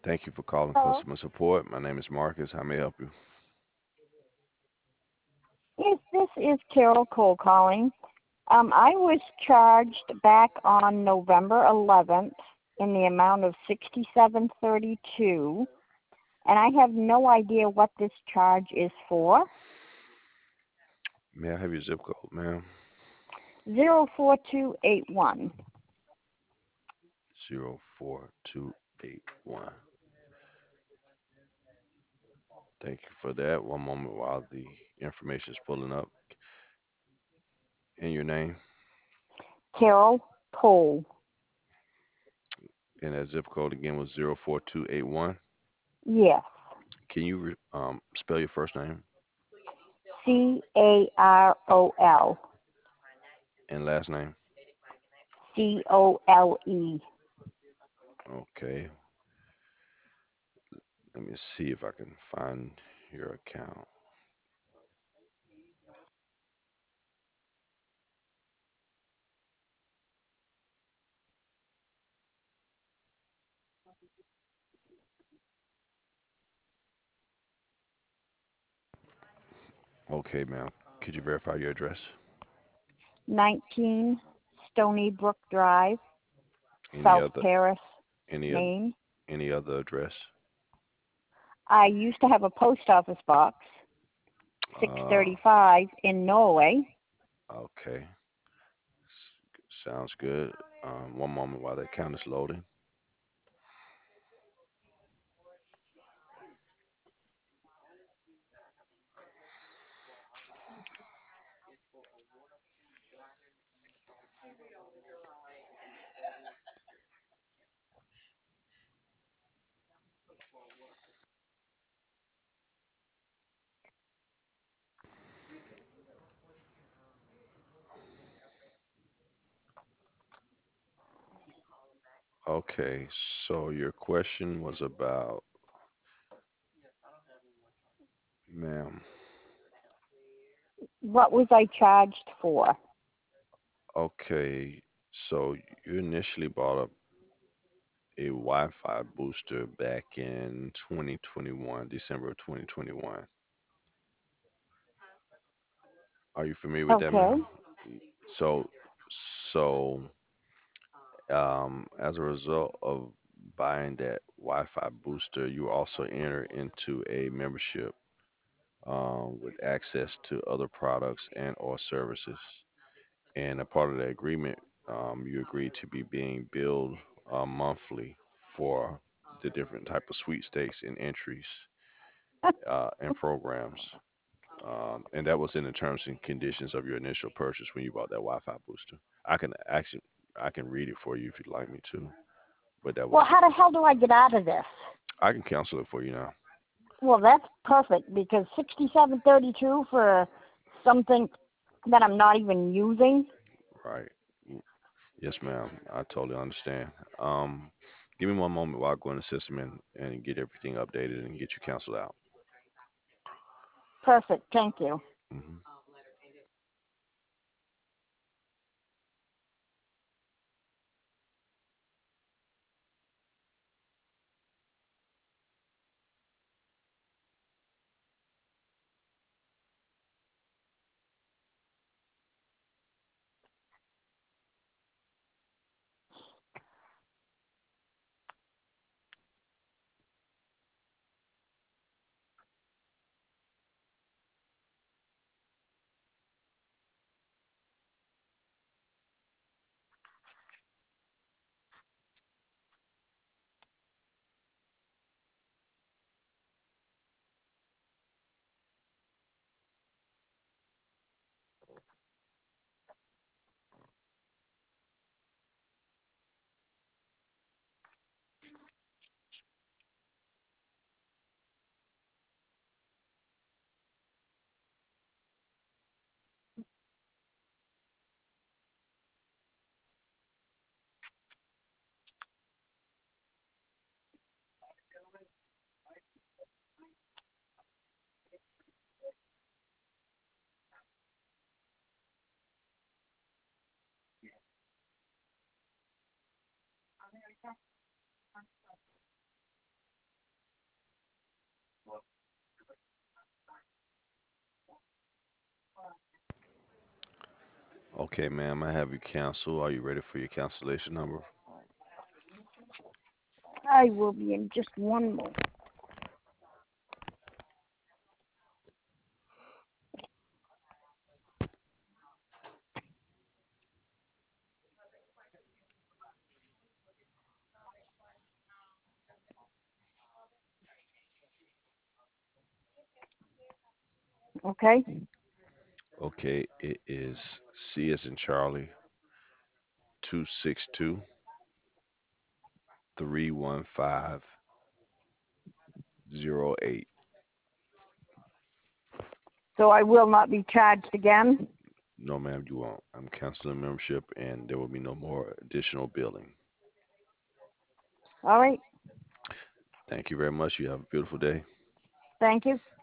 Thank you for calling Hello. customer support. My name is Marcus. How may I help you? Yes, this is Carol Cole calling. I was charged back on November 11th in the amount of 67.32, and I have no idea what this charge is for. May I have your zip code, ma'am? 04281. 04281. Thank you for that. One moment while the information is pulling up. And your name Carol Cole. and that zip code again was 04281. Yes. Can you spell your first name Carol. and last name? Cole. Okay. Let me see if I can find your account. Okay, ma'am. Could you verify your address? 19 Stony Brook Drive, Any South other Paris, any oth- Maine. any other address? I used to have a post office box, Uh, 635 in Norway. okay. Sounds good. One moment while that count is loading. Okay, so your question was about, ma'am. What was I charged for? Okay, so you initially bought up a Wi-Fi booster back in 2021, December of 2021. Are you familiar with that, Okay. ma'am? So, so as a result of buying that Wi-Fi booster, you also enter into a membership with access to other products and or services. And a part of the agreement, you agree to be being billed monthly for the different type of sweepstakes and entries and programs. And that was in the terms and conditions of your initial purchase when you bought that Wi-Fi booster. I can actually, I can read it for you if you'd like me to, but that Well, was, how the hell do I get out of this? I can cancel it for you now. Well, that's perfect because 67.32 for something that I'm not even using. Right. Yes, ma'am. I totally understand. Um, Give me one moment while I go in the system and get everything updated and get you canceled out. Perfect. Thank you. Hmm. Okay, ma'am, I have you cancel. Are you ready for your cancellation number? I will be in just one moment. Okay. Okay, it is C as in Charlie, 262-315-08. So I will not be charged again. No, ma'am, you won't. I'm canceling membership and there will be no more additional billing. All right. Thank you very much. You have a beautiful day. Thank you.